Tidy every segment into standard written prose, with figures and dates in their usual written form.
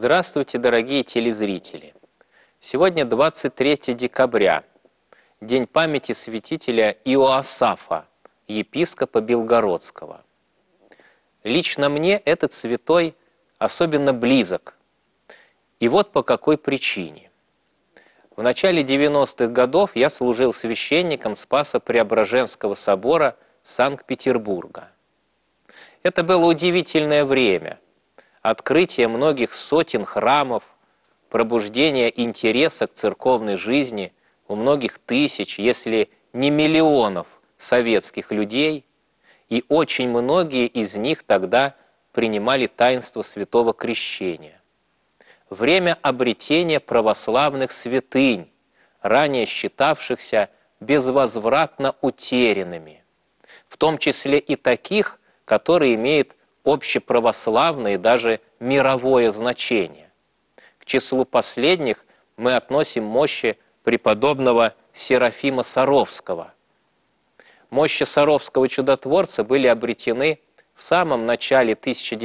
Здравствуйте, дорогие телезрители! Сегодня 23 декабря, день памяти святителя Иоасафа, епископа Белгородского. Лично мне этот святой особенно близок. И вот по какой причине. В начале 90-х годов я служил священником Спасо-Преображенского собора Санкт-Петербурга. Это было удивительное время. Открытие многих сотен храмов, пробуждение интереса к церковной жизни у многих тысяч, если не миллионов советских людей, и очень многие из них тогда принимали таинство Святого Крещения. Время обретения православных святынь, ранее считавшихся безвозвратно утерянными, в том числе и таких, которые имеют общеправославное и даже мировое значение. К числу последних мы относим мощи преподобного Серафима Саровского. Мощи Саровского чудотворца были обретены в самом начале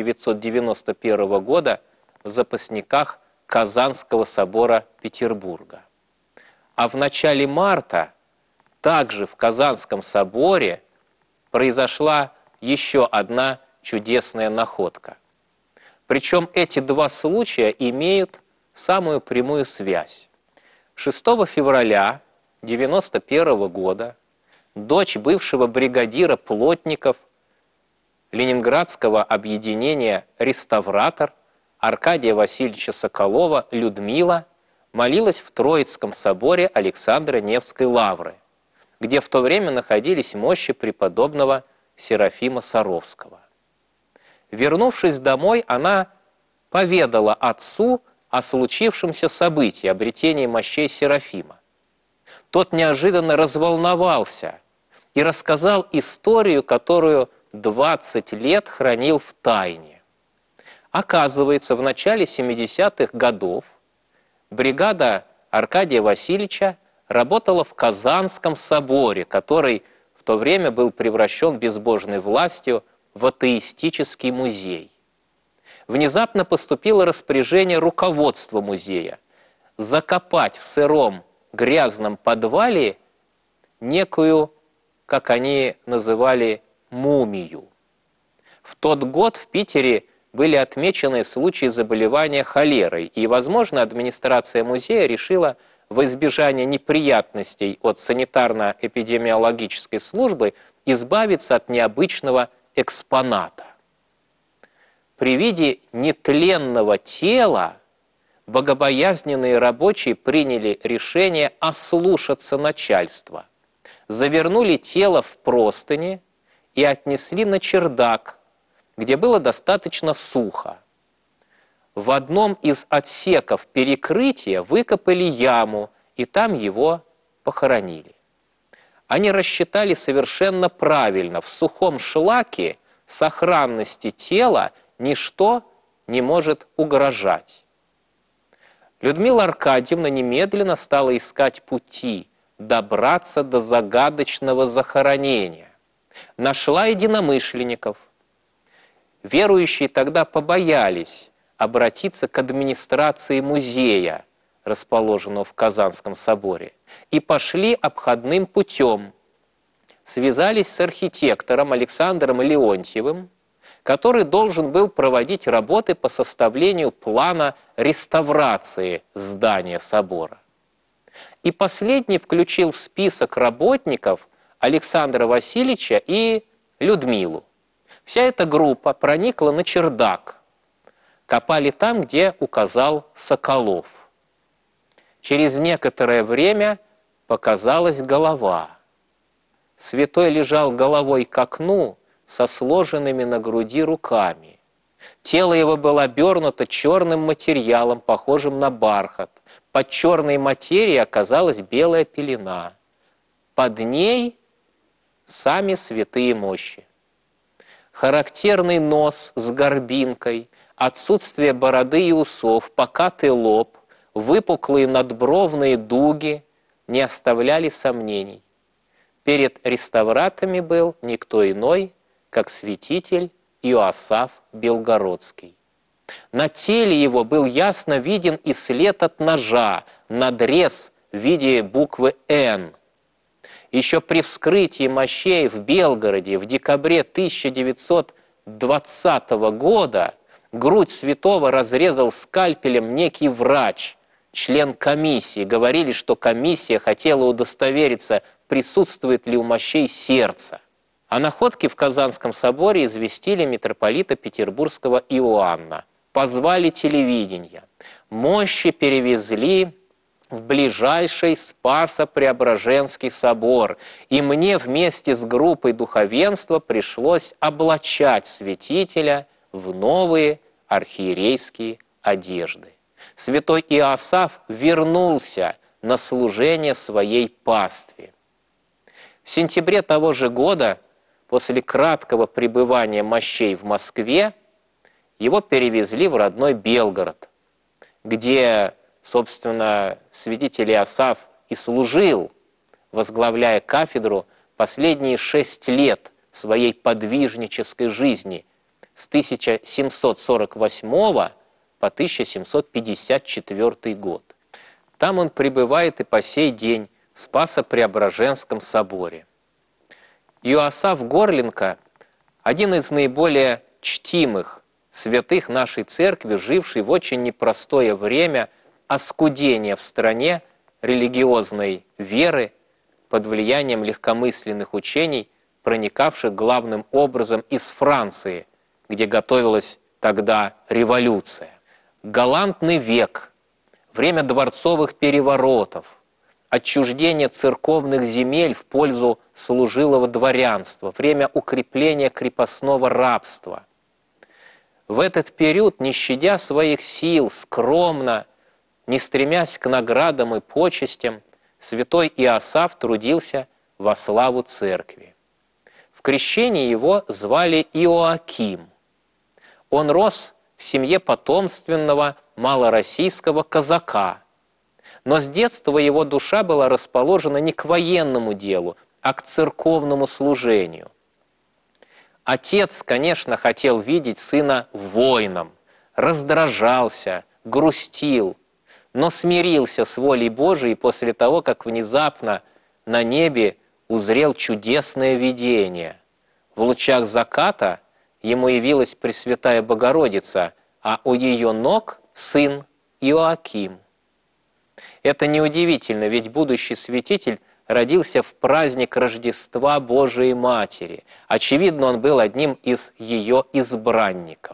1991 года в запасниках Казанского собора Петербурга. А в начале марта также в Казанском соборе произошла еще одна чудесная находка. Причем эти два случая имеют самую прямую связь. 6 февраля 1991 года дочь бывшего бригадира плотников Ленинградского объединения «Реставратор» Аркадия Васильевича Соколова Людмила молилась в Троицком соборе Александра Невской лавры, где в то время находились мощи преподобного Серафима Саровского. Вернувшись домой, она поведала отцу о случившемся событии, обретении мощей Серафима. Тот неожиданно разволновался и рассказал историю, которую 20 лет хранил в тайне. Оказывается, в начале 70-х годов бригада Аркадия Васильевича работала в Казанском соборе, который в то время был превращен безбожной властью в атеистический музей. Внезапно поступило распоряжение руководства музея закопать в сыром грязном подвале некую, как они называли, мумию. В тот год в Питере были отмечены случаи заболевания холерой, и, возможно, администрация музея решила во избежание неприятностей от санитарно-эпидемиологической службы избавиться от необычного экспоната. При виде нетленного тела богобоязненные рабочие приняли решение ослушаться начальства, завернули тело в простыни и отнесли на чердак, где было достаточно сухо. В одном из отсеков перекрытия выкопали яму, и там его похоронили. Они рассчитали совершенно правильно: в сухом шлаке сохранности тела ничто не может угрожать. Людмила Аркадьевна немедленно стала искать пути добраться до загадочного захоронения. Нашла единомышленников. Верующие тогда побоялись обратиться к администрации музея, расположенного в Казанском соборе, и пошли обходным путем. Связались с архитектором Александром Леонтьевым, который должен был проводить работы по составлению плана реставрации здания собора. И последний включил в список работников Александра Васильевича и Людмилу. Вся эта группа проникла на чердак. Копали там, где указал Соколов. Через некоторое время показалась голова. Святой лежал головой к окну со сложенными на груди руками. Тело его было обернуто черным материалом, похожим на бархат. Под черной материей оказалась белая пелена. Под ней сами святые мощи. Характерный нос с горбинкой, отсутствие бороды и усов, покатый лоб, выпуклые надбровные дуги не оставляли сомнений. Перед реставраторами был никто иной, как святитель Иоасаф Белгородский. На теле его был ясно виден и след от ножа, надрез в виде буквы «Н». Еще при вскрытии мощей в Белгороде в декабре 1920 года грудь святого разрезал скальпелем некий врач, член комиссии. Говорили, что комиссия хотела удостовериться, присутствует ли у мощей сердце. О находке в Казанском соборе известили митрополита Петербургского Иоанна. Позвали телевидение. Мощи перевезли в ближайший Спасо-Преображенский собор, и мне вместе с группой духовенства пришлось облачать святителя в новые архиерейские одежды. Святой Иосаф вернулся на служение своей пастве. В сентябре того же года, после краткого пребывания мощей в Москве, его перевезли в родной Белгород, где, собственно, святитель Иосаф и служил, возглавляя кафедру последние 6 лет своей подвижнической жизни с 1748 по 1754 год. Там он пребывает и по сей день в Спасо-Преображенском соборе. Иосаф Горленко – один из наиболее чтимых святых нашей церкви, живший в очень непростое время оскудения в стране религиозной веры под влиянием легкомысленных учений, проникавших главным образом из Франции, где готовилась тогда революция. Галантный век, время дворцовых переворотов, отчуждение церковных земель в пользу служилого дворянства, время укрепления крепостного рабства. В этот период, не щадя своих сил, скромно, не стремясь к наградам и почестям, святой Иосаф трудился во славу церкви. В крещении его звали Иоаким. Он рос в семье потомственного малороссийского казака, но с детства его душа была расположена не к военному делу, а к церковному служению. Отец, конечно, хотел видеть сына воином, раздражался, грустил, но смирился с волей Божией после того, как внезапно на небе узрел чудесное видение. В лучах заката ему явилась Пресвятая Богородица, а у ее ног сын Иоаким. Это неудивительно, ведь будущий святитель родился в праздник Рождества Божией Матери. Очевидно, он был одним из ее избранников.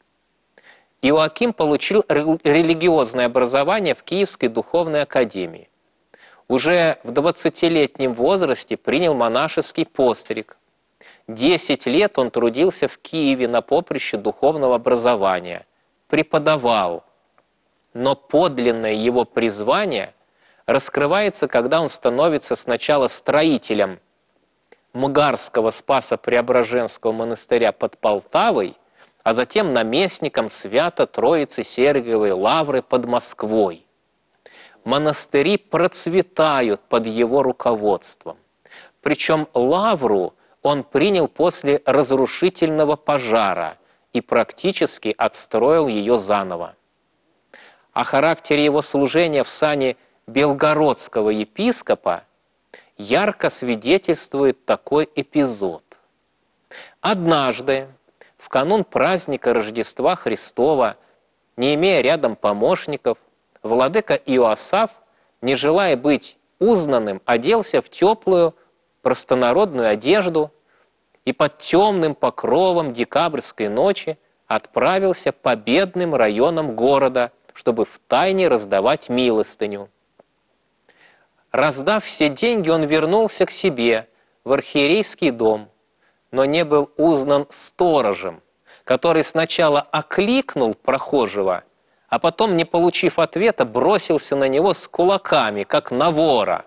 Иоаким получил религиозное образование в Киевской духовной академии. Уже в 20-летнем возрасте принял монашеский постриг. 10 лет он трудился в Киеве на поприще духовного образования, преподавал. Но подлинное его призвание раскрывается, когда он становится сначала строителем Мгарского Спасо-Преображенского монастыря под Полтавой, а затем наместником Свято-Троицы Сергиевой Лавры под Москвой. Монастыри процветают под его руководством. Причем Лавру он принял после разрушительного пожара и практически отстроил ее заново. О характере его служения в сане белгородского епископа ярко свидетельствует такой эпизод. Однажды, в канун праздника Рождества Христова, не имея рядом помощников, владыка Иосаф, не желая быть узнанным, оделся в теплую простонародную одежду и под темным покровом декабрьской ночи отправился по бедным районам города, чтобы втайне раздавать милостыню. Раздав все деньги, он вернулся к себе в архиерейский дом, но не был узнан сторожем, который сначала окликнул прохожего, а потом, не получив ответа, бросился на него с кулаками, как на вора.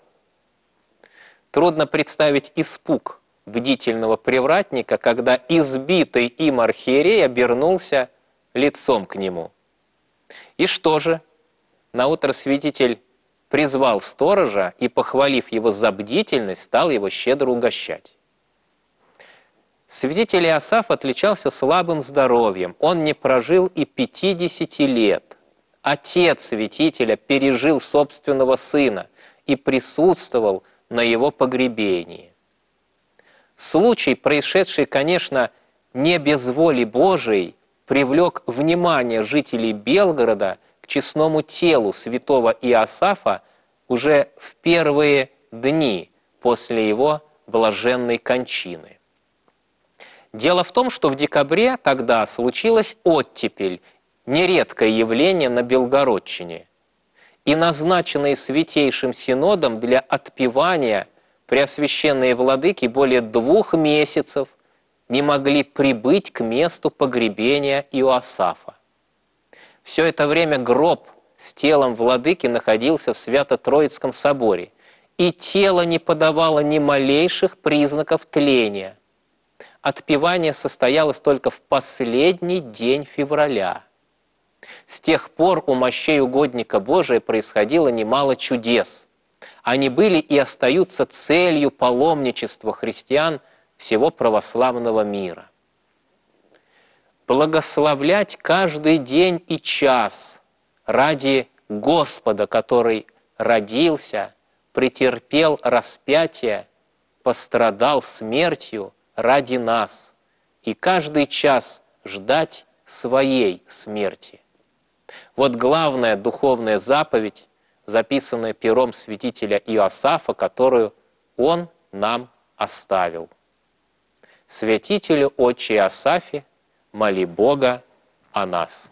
Трудно представить испуг бдительного привратника, когда избитый им архиерей обернулся лицом к нему. И что же? Наутро святитель призвал сторожа и, похвалив его за бдительность, стал его щедро угощать. Святитель Иосаф отличался слабым здоровьем. Он не прожил и 50 лет. Отец святителя пережил собственного сына и присутствовал на его погребении. Случай, происшедший, конечно, не без воли Божией, привлек внимание жителей Белгорода к честному телу святого Иосафа уже в первые дни после его блаженной кончины. Дело в том, что в декабре тогда случилась оттепель, нередкое явление на Белгородчине, и назначенные Святейшим Синодом для отпевания преосвященные владыки более 2 месяцев не могли прибыть к месту погребения Иоасафа. Все это время гроб с телом владыки находился в Свято-Троицком соборе, и тело не подавало ни малейших признаков тления. Отпевание состоялось только в последний день февраля. С тех пор у мощей угодника Божия происходило немало чудес. Они были и остаются целью паломничества христиан всего православного мира. Благословлять каждый день и час ради Господа, который родился, претерпел распятие, пострадал смертью ради нас, и каждый час ждать своей смерти. Вот главная духовная заповедь, записанная пером святителя Иосафа, которую он нам оставил. Святителю Отче Иосафе, моли Бога о нас.